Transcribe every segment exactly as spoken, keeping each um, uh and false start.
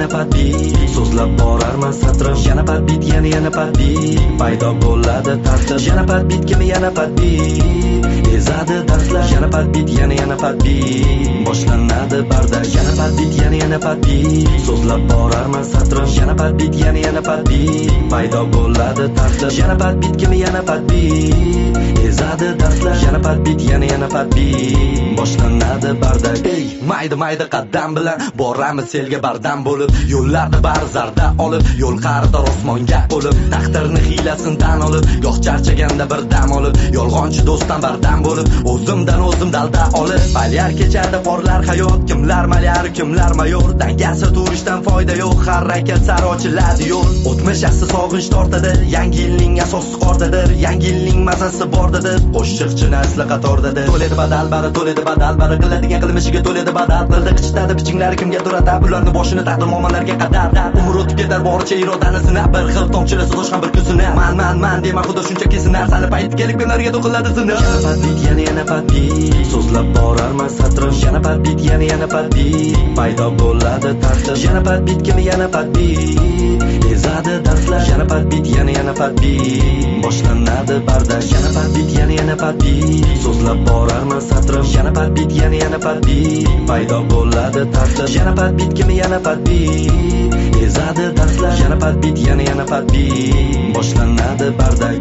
yana patbit so'zlab borarman satrim yana patbit yana yana patbit paydo bo'ladi tartib yana patbit kimi yana patbit ezadi darslar yana patbit yana yana patbit boshlanadi barda yana patbit yana yana patbit so'zlab borarman satrim yana patbit yana yana patbit paydo bo'ladi tartib yana patbit kimi yana patbit ezadi darslar yana patbit yana yana patbit boshlanadi barda ey mayda mayda qaddam bilan boramiz selga bardam bo'lib yo'llarni bari zarda olib yo'l qa'rida osmonga bo'lib taqdirni hiylasin tan olib goh charchaganda bir dam olib yolg'onchi do'stdan bardam bo'lib o'zimdan o'zim dalda olib balyar kechadi porlar hayot kimlar malyar kimlar mayor dangasa turishdan foyda yo'q harakat sari ochiladi yo'l o'tmish asli sog'inch tortadi yangi yilning asosi qordadir yangi yilning mazasi bordadir qo'shiqchi nasli qatordadir to'ledi badal bari to'ledi badal bari qiladigan qilmishiga to'ledi badal qildi qichitadi pichinglar kimga turadi bularni boshini taqdir mo'minlarga qadar umr o'tib ketar boricha irodani sinab bir xil tomchilasa tosh ham bir kuzini man man man dema xudo shunchaki sinar sali payti kelib kunlarga to'qiladi sinab yana patbit yana yana patbit so'zlab borarman satrim yana patbit yana yana patbit paydo bo'ladi tartib yana patbit kimi yana patbit ezadi darslar yana patbit yana yana patbit boshlanadi barda yana patbit yana yana patbit so'zlab borarman satrim yana patbit yana yana patbit paydo bo'ladi tartib yana patbit kimi yana patbit ezadi darslar yana patbit yana yana patbit boshlanadi bardak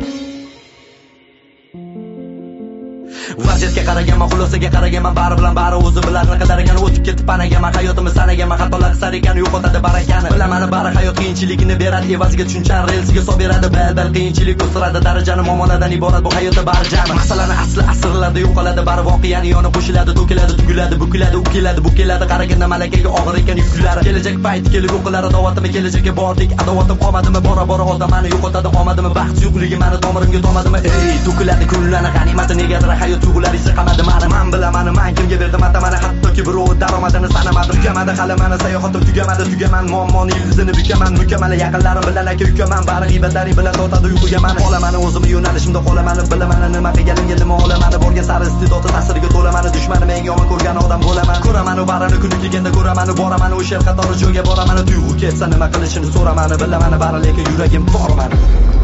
vaziyatga qaraganman xulosaga qaraganman bari bilan bari o'zi bilan qadar ekan o'tib ketib panagaman hayotimni sanaganman xatolar qisar ekan yo'qotadi barakani bilaman bari hayot qiyinchiligini beradi evaziga tushunchani relsiga solib beradi bal bal qiyinchilik o'stiradi darajani muomaladan iborat bu hayotda bari jami masalani asli asrlarda yo'qoladi bari voqeani yoni qo'shiladi to'kiladi tugiladi bukiladi u keladi bu keladi qaraganda malakaga og'ir ekan yuklari kelajak payti kelib o'qilar adovatimi kelajakka bordik adovatim qomadimi bora bora odamani yo'qotadi omadimi baxt yo'qligi mani tomirimga tomadimi ey to'kiladi kunlarni g'animati negadir hayot tuyg'ulari siqamadi mani man bilaman man kimga berdim atamani hattoki birov daromadini sanamadi tugamadi hali mani sayohatim tugamadi tugaman muammoni ildizini bukaman mukammal yaqinlarim bilan aka ukaman bari g'iybatlaring bilan tortadi uyquga mani olamani o'zimni yo'nalishimda qolamani bilaman nima qilganimga nima olamani borgan sari iste'dodi ta'siriga to'lamani dushmanim eng yomon ko'rgan odam bo'laman ko'raman barini kuni kelganda ko'raman boraman o'sha qatori joyga boraman tuyg'u kelsa nima qilishini so'raman bilaman bari lekin yuragim bor mani